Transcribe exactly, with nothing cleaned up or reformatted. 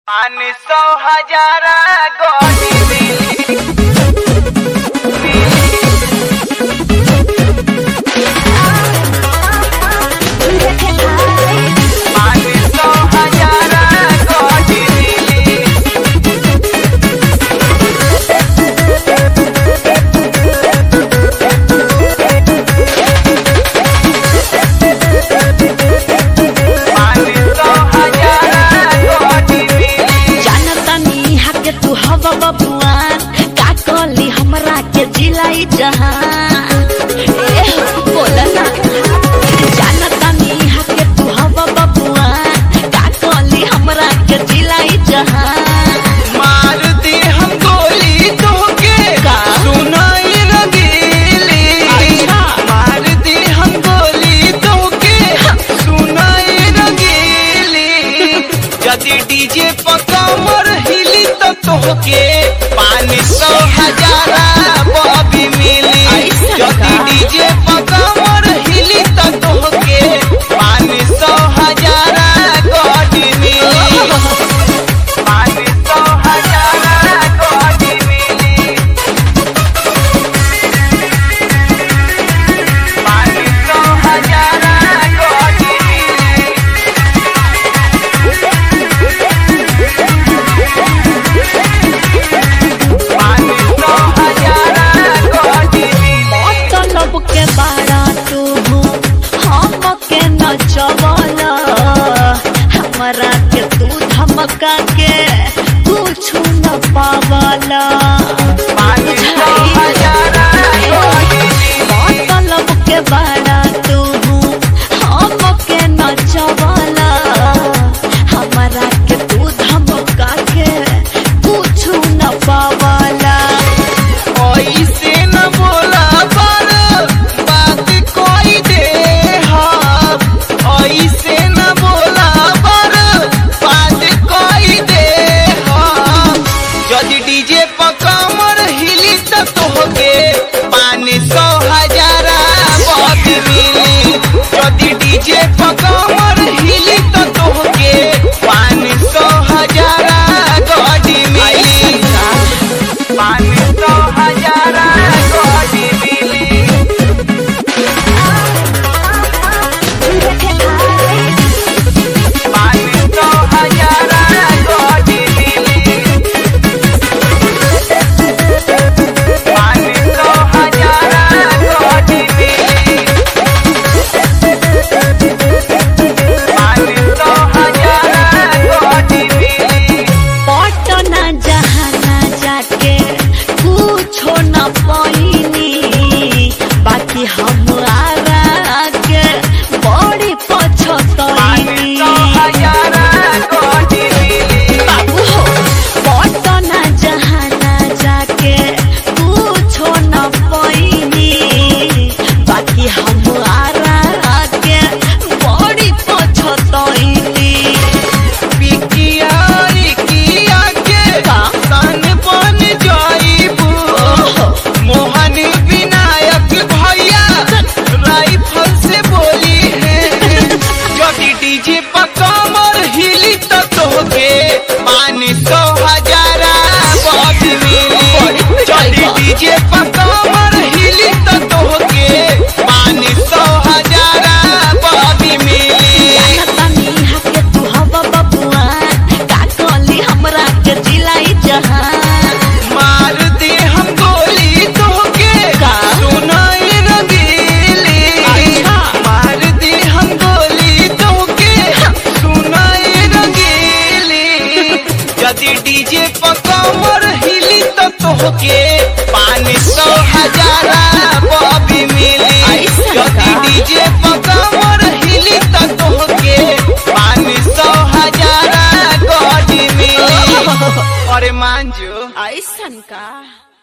पानी सौ हजार गोटी मिली पानी सौ हजार गोटी मिली पानी सौ हजार गोटी मिली जानतानी हाके तू हवा बबुआन का कहली हमरा के जिलाई जहां ए हो बोला ना जानतानी हाके तू हवा बबुआन का कहली हमरा के जिलाई जहां मार दे हम गोली तोके का? सुनाई रंगीली अच्छा। मार दे हम गोली तोके सुनाई रंगीली यदि डीजे पर कमर हिली तो तोके पानी सौ हजार बॉबी मिली ऐसा यदि का? डीजे पर कमर हिली तो तोके पानी सौ हजार गोटी मिली पानी सौ हजार गोटी मिली पानी सौ हजार गोटी मिली पानी सौ हजार गोटी मिली मतलब के बारा तू हम के नचवला हमरा के तू धमका के कुछ न पावला पानी सौ हजार गोटी मिली मतलब के बारा तू हम के नचवला हमरा के तू धमका के कुछ न पावला ऐसे न बोला पर बात कोई दे हम ऐसे न बोला पर बात कोई दे हम यदि डीजे पर कमर हिली तो तोहके पानी सौ हजार बहुत मिली यदि डीजे पर कमर हिली तो तोहके पानी सौ हजार गोटी मिली पानी सौ हजार गोटी मिली पानी सौ हजार गोटी मिली पानी सौ हजार गोटी मिली पानी सौ हजार गोटी मिली पटना जहाना जाके कुछो न पाइनी बाकी हमारा के बड़ी पानी पछतैनी सौ हजार गोटी मिली बाबू हो पटना जहाना जाके कुछो न पाइनी बाकी हमारा के बड़ी पछतैनी पिकिया रिकिया के का? सन बन जाइबू मोहन विनायक भैया राइफल से बोली है यदि डीजे पर कमर हिली तो तोहके पानी सौ हजार बहुत मिली यदि डीजे पर कमर हिली तो तोहके पानी सौ हजार बहुत मिली जानतानी हाके तू हवा बबुआन का कहली हमरा के जिलाई जहां मार दे हम गोली तोहके का? सुनाई रंगीली अच्छा। मार दे हम गोली तोहके सुनाई रंगीली यदि डीजे पर कमर हिली तो तोहके पानी सौ हजार बॉबी मिली ऐसा यदि का? डीजे पर कमर हिली तो तोहके पानी सौ हजार गोटी मिली अरे मान जो ऐसन का